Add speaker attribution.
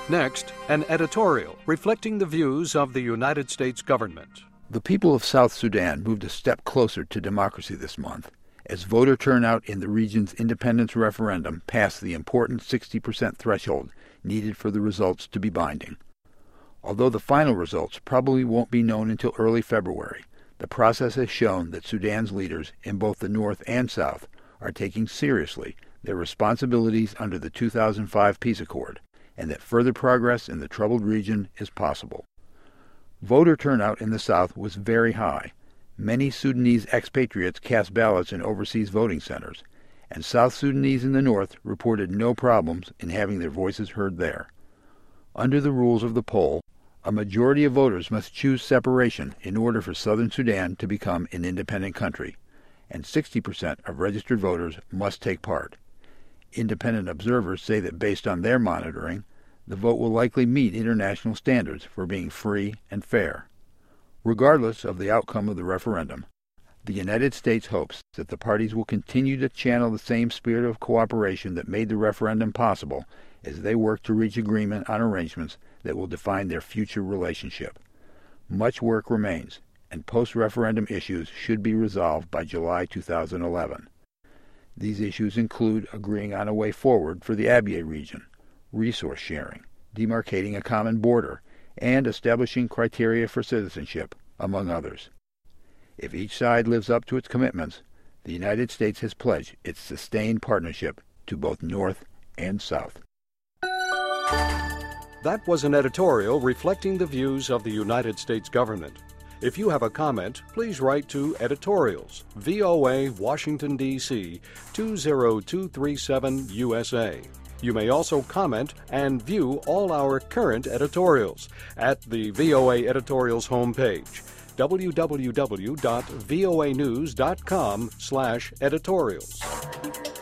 Speaker 1: Next, an editorial reflecting the views of the United States government.
Speaker 2: The people of South Sudan moved a step closer to democracy this month, as voter turnout in the region's independence referendum passed the important 60% threshold needed for the results to be binding. Although the final results probably won't be known until early February, the process has shown that Sudan's leaders in both the North and South are taking seriously their responsibilities under the 2005 peace accord, and that further progress in the troubled region is possible. Voter turnout in the South was very high. Many Sudanese expatriates cast ballots in overseas voting centers, and South Sudanese in the North reported no problems in having their voices heard there. Under the rules of the poll, a majority of voters must choose separation in order for Southern Sudan to become an independent country, and 60% of registered voters must take part. Independent observers say that based on their monitoring, the vote will likely meet international standards for being free and fair. Regardless of the outcome of the referendum, the United States hopes that the parties will continue to channel the same spirit of cooperation that made the referendum possible as they work to reach agreement on arrangements that will define their future relationship. Much work remains, and post-referendum issues should be resolved by July 2011. These issues include agreeing on a way forward for the Abyei region, resource sharing, demarcating a common border, and establishing criteria for citizenship, among others. If each side lives up to its commitments, the United States has pledged its sustained partnership to both North and South.
Speaker 1: That was an editorial reflecting the views of the United States government. If you have a comment, please write to Editorials, VOA, Washington, D.C., 20237 USA. You may also comment and view all our current editorials at the VOA Editorials homepage, www.voanews.com/editorials.